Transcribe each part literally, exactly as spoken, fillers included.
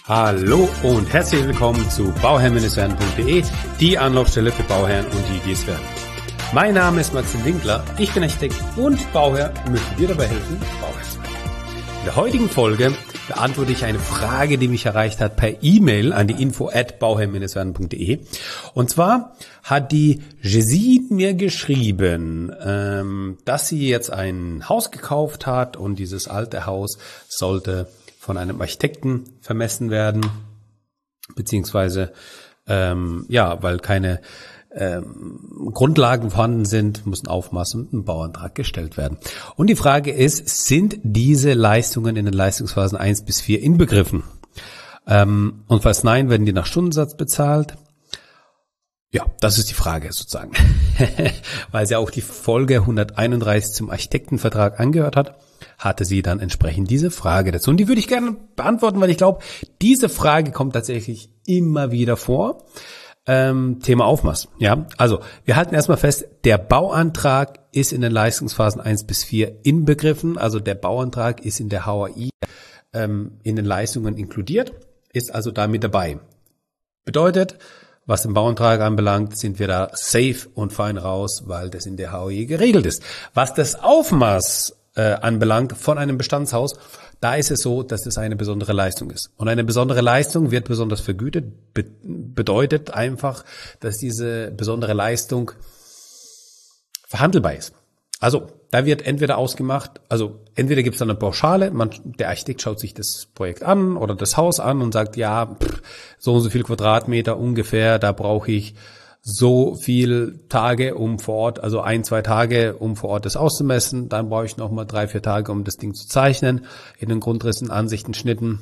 Hallo und herzlich willkommen zu bauherr werden punkt de, die Anlaufstelle für Bauherren und die, die es werden. Mein Name ist Marcel Winkler, ich bin Architekt und Bauherr und möchte dir dabei helfen, Bauherr zu werden. In der heutigen Folge beantworte ich eine Frage, die mich erreicht hat per E-Mail an die info at bauherr werden punkt de. Und zwar hat die Jessie mir geschrieben, ähm, dass sie jetzt ein Haus gekauft hat und dieses alte Haus sollte von einem Architekten vermessen werden, beziehungsweise ähm, ja, weil keine ähm, Grundlagen vorhanden sind, muss ein Aufmaß und ein Bauantrag gestellt werden. Und die Frage ist, sind diese Leistungen in den Leistungsphasen eins bis vier inbegriffen? Ähm, und falls nein, werden die nach Stundensatz bezahlt? Ja, das ist die Frage sozusagen, weil sie auch die Folge hunderteinunddreißig zum Architektenvertrag angehört hat, hatte sie dann entsprechend diese Frage dazu. Und die würde ich gerne beantworten, weil ich glaube, diese Frage kommt tatsächlich immer wieder vor. Ähm, Thema Aufmaß. Ja, also wir halten erstmal fest, der Bauantrag ist in den Leistungsphasen eins bis vier inbegriffen. Also der Bauantrag ist in der H A I ähm, in den Leistungen inkludiert, ist also da mit dabei. Bedeutet, was den Bauantrag anbelangt, sind wir da safe und fein raus, weil das in der H A I geregelt ist. Was das Aufmaß äh, anbelangt von einem Bestandshaus, da ist es so, dass es eine besondere Leistung ist. Und eine besondere Leistung wird besonders vergütet, be- bedeutet einfach, dass diese besondere Leistung verhandelbar ist. Also, da wird entweder ausgemacht, also entweder gibt es dann eine Pauschale, man, der Architekt schaut sich das Projekt an oder das Haus an und sagt, ja, pff, so und so viel Quadratmeter ungefähr, da brauche ich so viel Tage, um vor Ort, also ein, zwei Tage, um vor Ort das auszumessen, dann brauche ich nochmal drei, vier Tage, um das Ding zu zeichnen, in den Grundrissen, Ansichten, Schnitten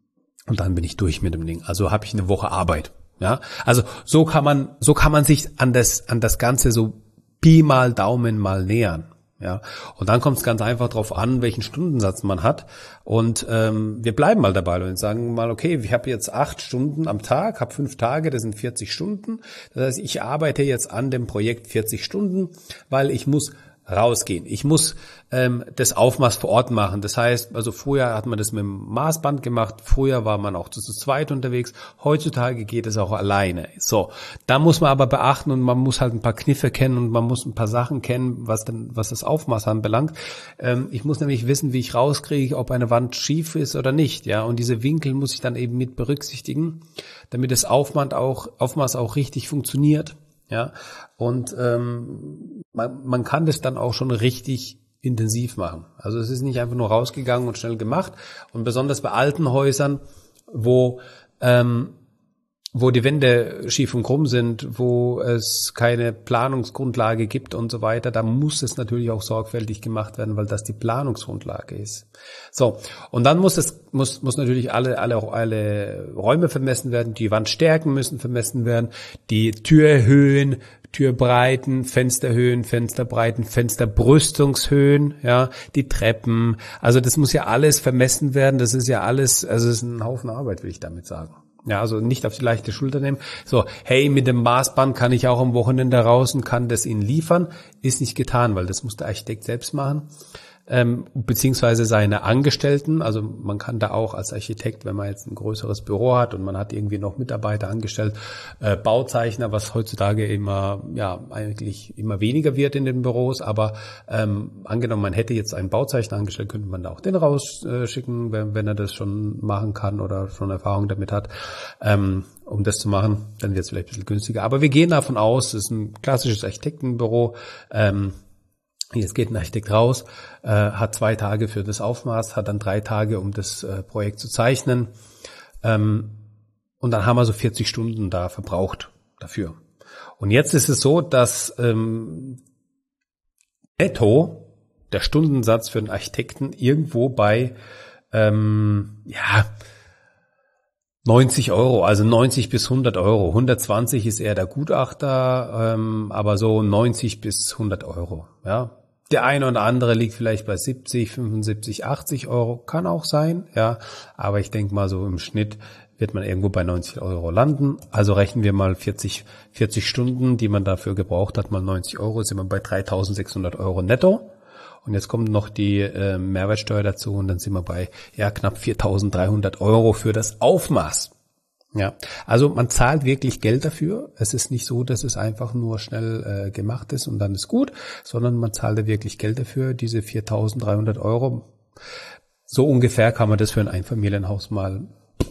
und dann bin ich durch mit dem Ding. Also habe ich eine Woche Arbeit. Ja, also so kann man, so kann man sich an das, an das Ganze so Pi mal Daumen mal nähern. Ja, und dann kommt es ganz einfach drauf an, welchen Stundensatz man hat. Und ähm, wir bleiben mal dabei und sagen mal, okay, ich habe jetzt acht Stunden am Tag, habe fünf Tage, das sind vierzig Stunden. Das heißt, ich arbeite jetzt an dem Projekt vierzig Stunden, weil ich muss rausgehen. Ich muss ähm, das Aufmaß vor Ort machen. Das heißt, also früher hat man das mit dem Maßband gemacht, früher war man auch zu zweit unterwegs, heutzutage geht es auch alleine. So, da muss man aber beachten und man muss halt ein paar Kniffe kennen und man muss ein paar Sachen kennen, was denn, was das Aufmaß anbelangt. Ähm, ich muss nämlich wissen, wie ich rauskriege, ob eine Wand schief ist oder nicht. Ja, und diese Winkel muss ich dann eben mit berücksichtigen, damit das Aufmaß auch, Aufmaß auch richtig funktioniert. Ja, und ähm, man, man kann das dann auch schon richtig intensiv machen. Also es ist nicht einfach nur rausgegangen und schnell gemacht. Und besonders bei alten Häusern, wo ähm, wo die Wände schief und krumm sind, wo es keine Planungsgrundlage gibt und so weiter, da muss es natürlich auch sorgfältig gemacht werden, weil das die Planungsgrundlage ist. So, und dann muss es muss muss natürlich alle alle alle Räume vermessen werden, die Wandstärken müssen vermessen werden, die Türhöhen, Türbreiten, Fensterhöhen, Fensterbreiten, Fensterbrüstungshöhen, ja, die Treppen. Also das muss ja alles vermessen werden, das ist ja alles, also es ist ein Haufen Arbeit, will ich damit sagen. Ja, also nicht auf die leichte Schulter nehmen. So, hey, mit dem Maßband kann ich auch am Wochenende raus und kann das Ihnen liefern. Ist nicht getan, weil das muss der Architekt selbst machen. Ähm, beziehungsweise seine Angestellten. Also man kann da auch als Architekt, wenn man jetzt ein größeres Büro hat und man hat irgendwie noch Mitarbeiter angestellt, äh, Bauzeichner, was heutzutage immer, ja, eigentlich immer weniger wird in den Büros. Aber ähm, angenommen, man hätte jetzt einen Bauzeichner angestellt, könnte man da auch den rausschicken, äh, wenn, wenn er das schon machen kann oder schon Erfahrung damit hat. Ähm, um das zu machen, dann wird es vielleicht ein bisschen günstiger. Aber wir gehen davon aus, es ist ein klassisches Architektenbüro. Ähm, Jetzt geht ein Architekt raus, äh, hat zwei Tage für das Aufmaß, hat dann drei Tage, um das äh, Projekt zu zeichnen. Ähm, und dann haben wir so vierzig Stunden da verbraucht dafür. Und jetzt ist es so, dass ähm, netto der Stundensatz für den Architekten irgendwo bei ähm, ja neunzig Euro, also neunzig bis hundert Euro. hundertzwanzig ist eher der Gutachter, ähm, aber so neunzig bis hundert Euro, ja. Der eine oder andere liegt vielleicht bei siebzig, fünfundsiebzig, achtzig Euro, kann auch sein, ja. Aber ich denke mal so im Schnitt wird man irgendwo bei neunzig Euro landen. Also rechnen wir mal vierzig, vierzig Stunden, die man dafür gebraucht hat, mal neunzig Euro, sind wir bei dreitausendsechshundert Euro netto. Und jetzt kommt noch die äh, Mehrwertsteuer dazu und dann sind wir bei ja knapp viertausenddreihundert Euro für das Aufmaß. Ja, also man zahlt wirklich Geld dafür. Es ist nicht so, dass es einfach nur schnell äh, gemacht ist und dann ist gut, sondern man zahlt da wirklich Geld dafür. Diese viertausenddreihundert Euro, so ungefähr kann man das für ein Einfamilienhaus mal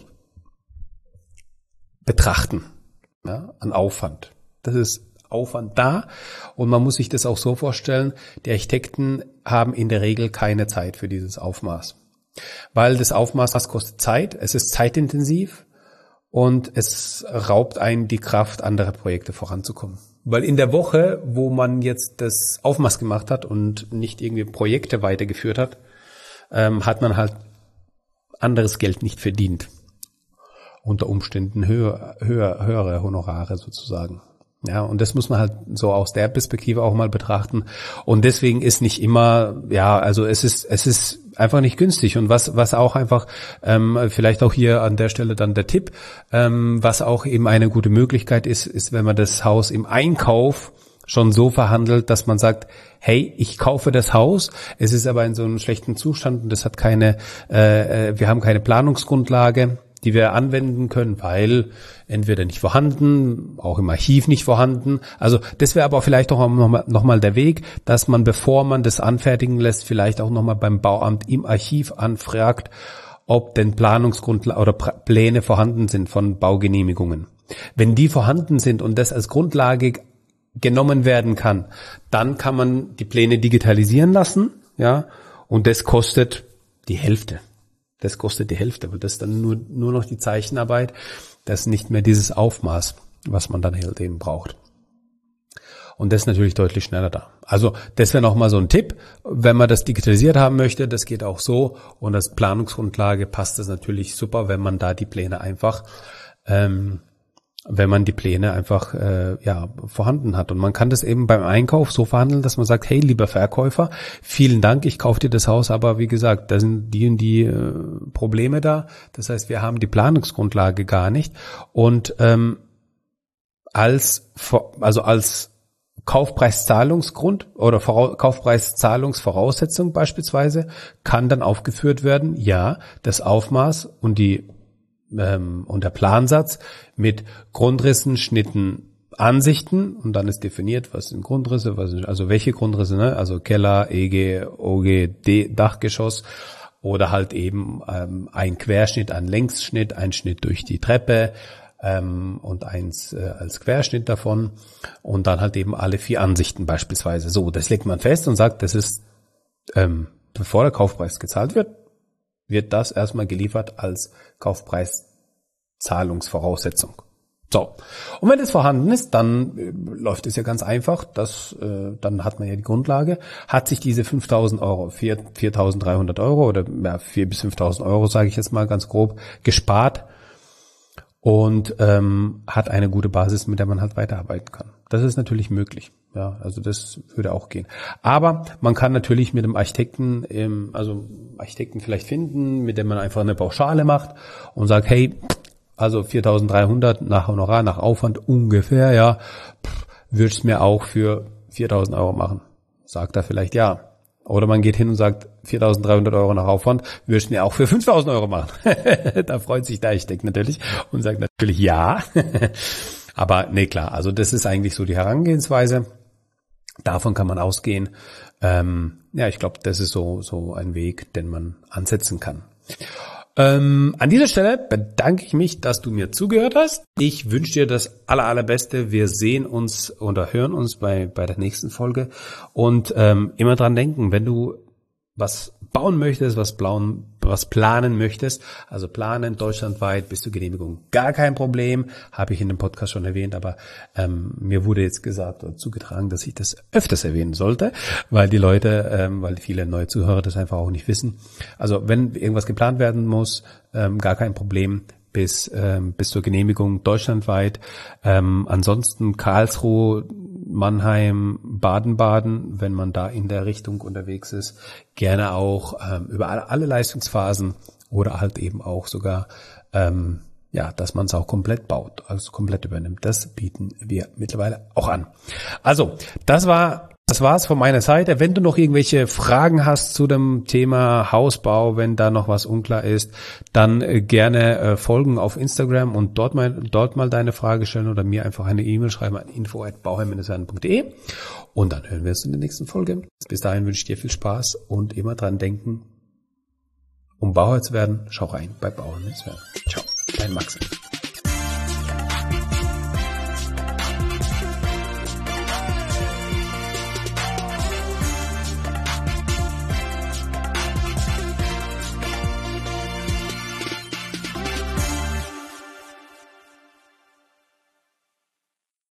betrachten, ja, an Aufwand. Das ist Aufwand da und man muss sich das auch so vorstellen, die Architekten haben in der Regel keine Zeit für dieses Aufmaß, weil das Aufmaß, das kostet Zeit, es ist zeitintensiv und es raubt einen die Kraft, andere Projekte voranzukommen. Weil in der Woche, wo man jetzt das Aufmaß gemacht hat und nicht irgendwie Projekte weitergeführt hat, ähm, hat man halt anderes Geld nicht verdient. Unter Umständen höher, höher, höhere Honorare sozusagen. Ja, und das muss man halt so aus der Perspektive auch mal betrachten. Und deswegen ist nicht immer, ja, also es ist, es ist einfach nicht günstig. Und was, was auch einfach, ähm, vielleicht auch hier an der Stelle dann der Tipp, ähm, was auch eben eine gute Möglichkeit ist, ist, wenn man das Haus im Einkauf schon so verhandelt, dass man sagt, hey, ich kaufe das Haus, es ist aber in so einem schlechten Zustand und das hat keine, äh, wir haben keine Planungsgrundlage, die wir anwenden können, weil entweder nicht vorhanden, auch im Archiv nicht vorhanden. Also das wäre aber vielleicht auch nochmal noch mal der Weg, dass man, bevor man das anfertigen lässt, vielleicht auch nochmal beim Bauamt im Archiv anfragt, ob denn Planungsgrundlagen oder Pläne vorhanden sind von Baugenehmigungen. Wenn die vorhanden sind und das als Grundlage genommen werden kann, dann kann man die Pläne digitalisieren lassen, ja, und das kostet die Hälfte. Das kostet die Hälfte, weil das ist dann nur, nur noch die Zeichenarbeit, das ist nicht mehr dieses Aufmaß, was man dann halt eben braucht. Und das ist natürlich deutlich schneller da. Also das wäre nochmal so ein Tipp, wenn man das digitalisiert haben möchte, das geht auch so und als Planungsgrundlage passt das natürlich super, wenn man da die Pläne einfach ähm, wenn man die Pläne einfach äh, ja vorhanden hat. Und man kann das eben beim Einkauf so verhandeln, dass man sagt, hey, lieber Verkäufer, vielen Dank, ich kaufe dir das Haus, aber wie gesagt, da sind die und die äh, Probleme da. Das heißt, wir haben die Planungsgrundlage gar nicht. Und ähm, als also als Kaufpreiszahlungsgrund oder Vora- Kaufpreiszahlungsvoraussetzung beispielsweise kann dann aufgeführt werden, ja, das Aufmaß und die Ähm, und der Plansatz mit Grundrissen, Schnitten, Ansichten und dann ist definiert, was sind Grundrisse, was sind, also welche Grundrisse, ne? Also Keller, E G, O G, D, Dachgeschoss oder halt eben ähm, ein Querschnitt, ein Längsschnitt, ein Schnitt durch die Treppe ähm, und eins äh, als Querschnitt davon und dann halt eben alle vier Ansichten beispielsweise. So, das legt man fest und sagt, das ist, ähm, bevor der Kaufpreis gezahlt wird, wird das erstmal geliefert als Kaufpreiszahlungsvoraussetzung. So. Und wenn das vorhanden ist, dann äh, läuft es ja ganz einfach. Das, äh, dann hat man ja die Grundlage. Hat sich diese fünftausend Euro, viertausenddreihundert Euro oder ja, vier bis fünftausend Euro, sage ich jetzt mal ganz grob, gespart und ähm, hat eine gute Basis, mit der man halt weiterarbeiten kann. Das ist natürlich möglich. Ja, also das würde auch gehen. Aber man kann natürlich mit dem Architekten, ähm, also Architekten vielleicht finden, mit dem man einfach eine Pauschale macht und sagt, hey, also viertausenddreihundert nach Honorar, nach Aufwand ungefähr, ja, würdest mir auch für viertausend Euro machen. Sagt er vielleicht ja. Oder man geht hin und sagt, viertausenddreihundert Euro nach Aufwand, würdest mir auch für fünftausend Euro machen. Da freut sich der Architekt natürlich und sagt natürlich ja. Aber nee, klar, also das ist eigentlich so die Herangehensweise. Davon kann man ausgehen. Ähm, ja, ich glaube, das ist so so ein Weg, den man ansetzen kann. Ähm, an dieser Stelle bedanke ich mich, dass du mir zugehört hast. Ich wünsche dir das aller, allerbeste. Wir sehen uns oder hören uns bei bei der nächsten Folge. Und ähm, immer dran denken, wenn du was bauen möchtest, was, blauen, was planen möchtest, also planen deutschlandweit bis zur Genehmigung, gar kein Problem, habe ich in dem Podcast schon erwähnt, aber ähm, mir wurde jetzt gesagt oder zugetragen, dass ich das öfters erwähnen sollte, weil die Leute, ähm, weil viele neue Zuhörer das einfach auch nicht wissen. Also wenn irgendwas geplant werden muss, ähm, gar kein Problem, bis ähm, bis zur Genehmigung deutschlandweit. Ähm, ansonsten Karlsruhe, Mannheim, Baden-Baden, wenn man da in der Richtung unterwegs ist, gerne auch ähm, über alle, alle Leistungsphasen oder halt eben auch sogar, ähm, ja, dass man es auch komplett baut, also komplett übernimmt. Das bieten wir mittlerweile auch an. Also, das war Das war's von meiner Seite. Wenn du noch irgendwelche Fragen hast zu dem Thema Hausbau, wenn da noch was unklar ist, dann äh, gerne äh, folgen auf Instagram und dort mal, dort mal deine Frage stellen oder mir einfach eine E-Mail schreiben an info at bauherr Bindestrich punkt de und dann hören wir uns in der nächsten Folge. Bis dahin wünsche ich dir viel Spaß und immer dran denken, um Bauherr zu werden, schau rein bei Bauherr Bindestrich. Ciao, dein Max.